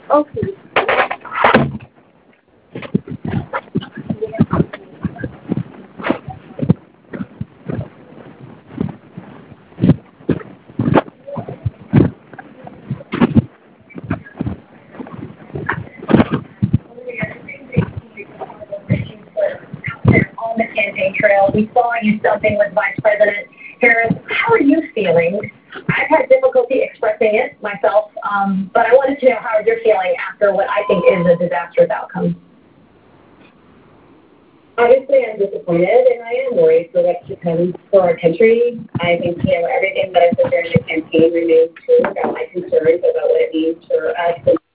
Okay. On the campaign trail. We saw you stumping with Vice President Harris. How are you feeling? I've had difficulty expressing it myself, but I wanted to know how you're feeling after what I think is a disastrous outcome. Obviously, I'm disappointed and I am worried for what's to come for our country. I think, everything that I said during the campaign remains true about my concerns about what it means for us